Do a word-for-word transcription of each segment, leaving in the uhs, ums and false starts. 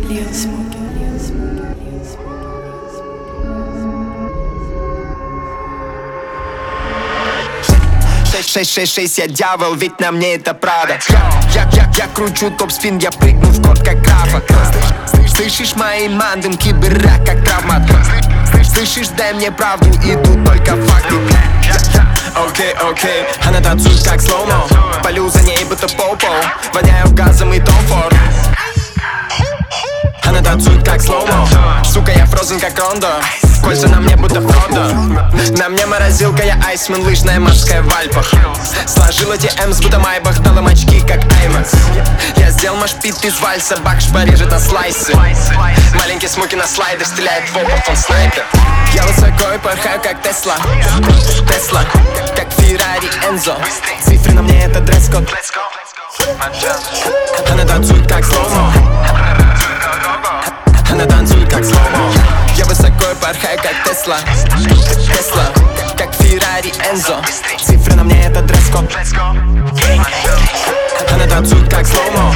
Лил Смоки. шесть шесть шесть, я дьявол, ведь на мне это правда. Я, я, я кручу топ-спин, я прыгну в код как графа. Слышишь мои мандым, киберрак как травмат. Слышишь, дай мне правду, и тут только факты. Окей, окей, она танцует как слоумо. Полю за ней, будто попо. Воняю газом и Том Форд. Она танцует как слоумо. Сука, я фрозен как Рондо. Кольца на мне будто Фродо. На мне морозилка, я айсмен, лыжная морская в Альпах. Сложила те эмс, будто Майбах, дала очки как Аймакс. Я сделал машпит из вальса, бакш порежет на слайсы. Маленький Смоки на слайдер, стреляет в опыт, он снайпер. Я высоко и порхаю как Тесла. Тесла, как Феррари Энзо. Цифры на мне это дресс-код. Она танцует как слоумо. Она танцует как слоумо. Я высоко и порхаю как Тесла. Тесла, как Феррари Энзо. Цифры на мне это дресс-код. Она танцует как слоумо.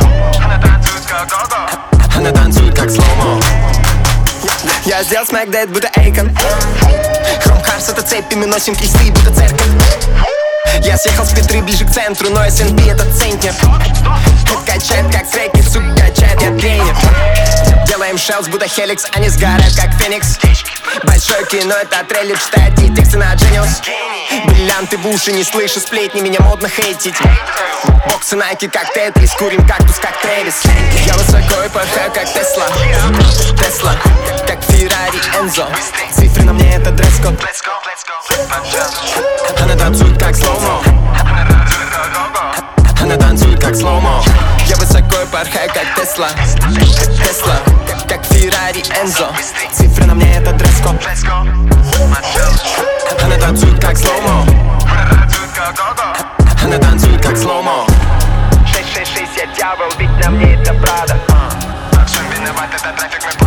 Она танцует как слоумо. Я сделал смэк дэд, будто Эйкон. Хром Харс это цепи, мы носим кресты, будто церковь. Я съехал с Петры ближе к центру, но эс эн пи это центнер. Качает как треки, сука, качает, я тренер. Делаем шелс, будто Хеликс, они сгорают как Феникс. Большой кино, это трейлер, читает и тексты на Genius. Бриллианты в уши, не слышу сплетни, меня модно хейтить. Боксы Найки как Тетрис, курим кактус как Трэвис. Я высоко и порхаю как Тесла. Тесла, как Феррари Энзо. Цифры на мне это дресс-код. Она танцует как слоумо. Она танцует как слоумо. Я высоко и порхаю как Тесла. Тесла, как Феррари Энзо. Цифры на мне это дресс-код. Она танцует как слоумо. Она танцует как слоумо. шесть шесть шесть, я дьявол, ведь на мне это правда. Во всем виноват этот трафик, мы